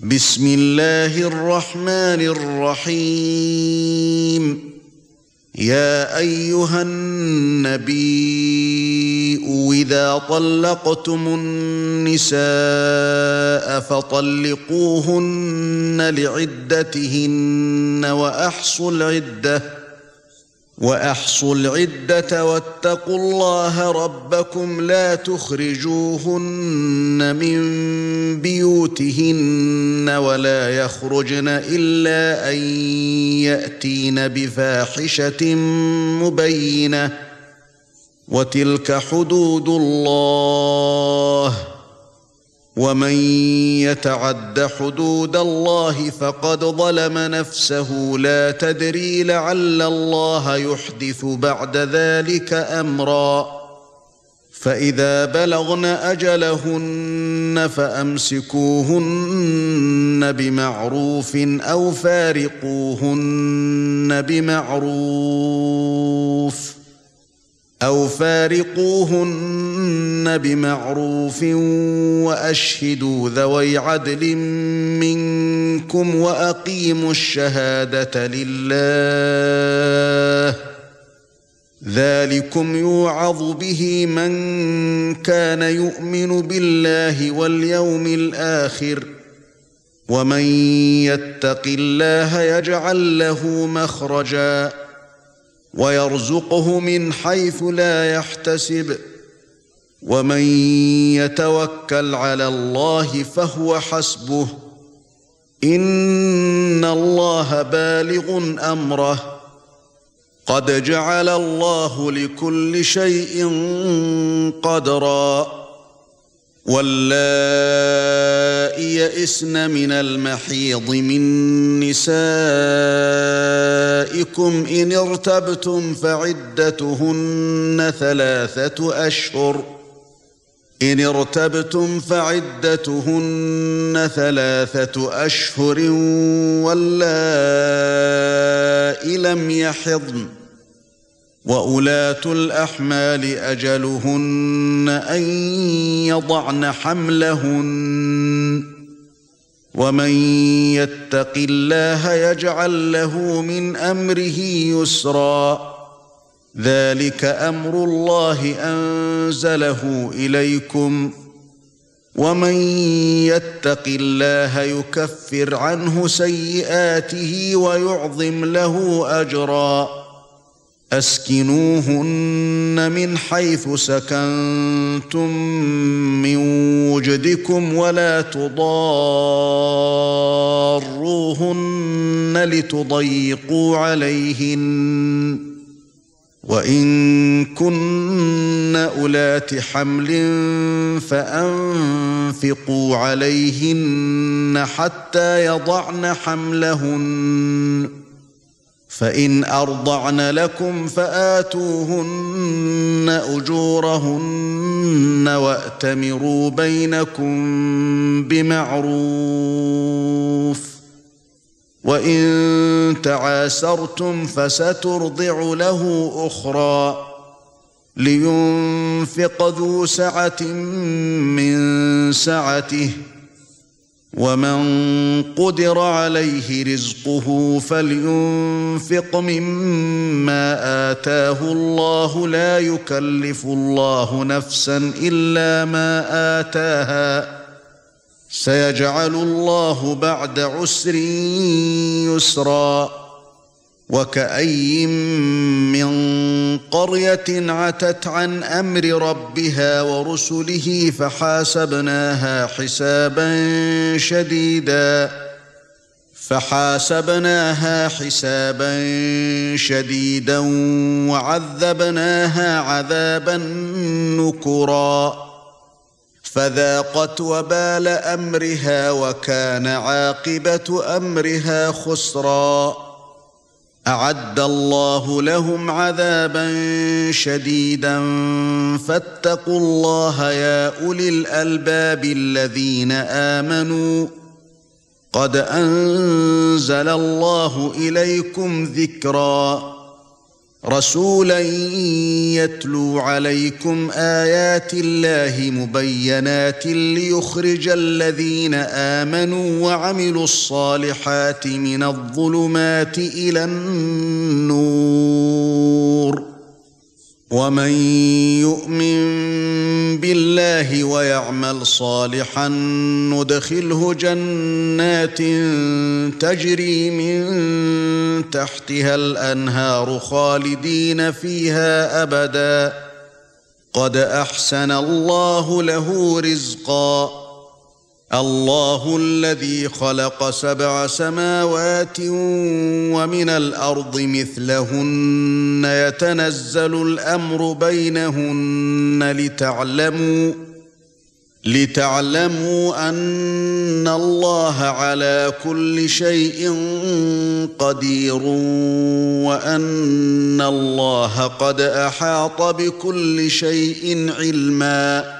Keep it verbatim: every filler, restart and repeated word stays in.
بسم الله الرحمن الرحيم يا أيها النبي إذا طلقتم النساء فطلقوهن لعدتهن وأحصوا العدة وأحصوا العدة واتقوا الله ربكم لا تخرجوهن من بيوتهن ولا يخرجن إلا أن يأتين بفاحشة مبينة وتلك حدود الله ومن يتعد حدود الله فقد ظلم نفسه لا تدري لعل الله يحدث بعد ذلك أمرا فإذا بلغن أجلهن فأمسكوهن بمعروف أو فارقوهن بمعروف أو فارقوهن بمعروف وأشهدوا ذوي عدل منكم وأقيموا الشهادة لله ذلكم يوعظ به من كان يؤمن بالله واليوم الآخر ومن يتق الله يجعل له مخرجا ويرزقه من حيث لا يحتسب ومن يتوكل على الله فهو حسبه إن الله بالغ أمره قد جعل الله لكل شيء قدرا واللائي يئسن من المحيض من نسائكم إن ارتبتم فعدتهن ثلاثة أشهر إن ارتبتم فعدتهن ثلاثة أشهر واللائي لم يحضن وأولاة الأحمال أجلهن أن يضعن حملهن ومن يتق الله يجعل له من أمره يسرا ذلك أمر الله أنزله إليكم ومن يتق الله يكفر عنه سيئاته ويعظم له أجرا أسكنوهن من حيث سكنتم من وجدكم ولا تضاروهن لتضيقوا عليهن وإن كن أولات حمل فأنفقوا عليهن حتى يضعن حملهن فإن أرضعن لكم فآتوهن أجورهن وأتمروا بينكم بمعروف وإن تعاسرتم فسترضع له أخرى لينفق ذو سعة من سعته ومن قدر عليه رزقه فلينفق مما آتاه الله لا يكلف الله نفسا إلا ما آتاها سيجعل الله بعد عسر يسرا وكأي من قرية عتت عن أمر ربها ورسله فحاسبناها حسابا شديدا فحاسبناها حسابا شديدا وعذبناها عذابا نكرا فذاقت وبال أمرها وكان عاقبة أمرها خسرا أعد الله لهم عذابا شديدا فاتقوا الله يا أولي الألباب الذين آمنوا قد أنزل الله إليكم ذكرا رسولا يتلو عليكم آيات الله مبينات ليخرج الذين آمنوا وعملوا الصالحات من الظلمات إلى النور ومن يؤمن بالله ويعمل صالحا ندخله جنات تجري من تحتها الأنهار خالدين فيها أبدا قد أحسن الله له رزقا الله الذي خلق سبع سماوات ومن الأرض مثلهن يتنزل الأمر بينهن لتعلموا لتعلموا أن الله على كل شيء قدير وأن الله قد أحاط بكل شيء علما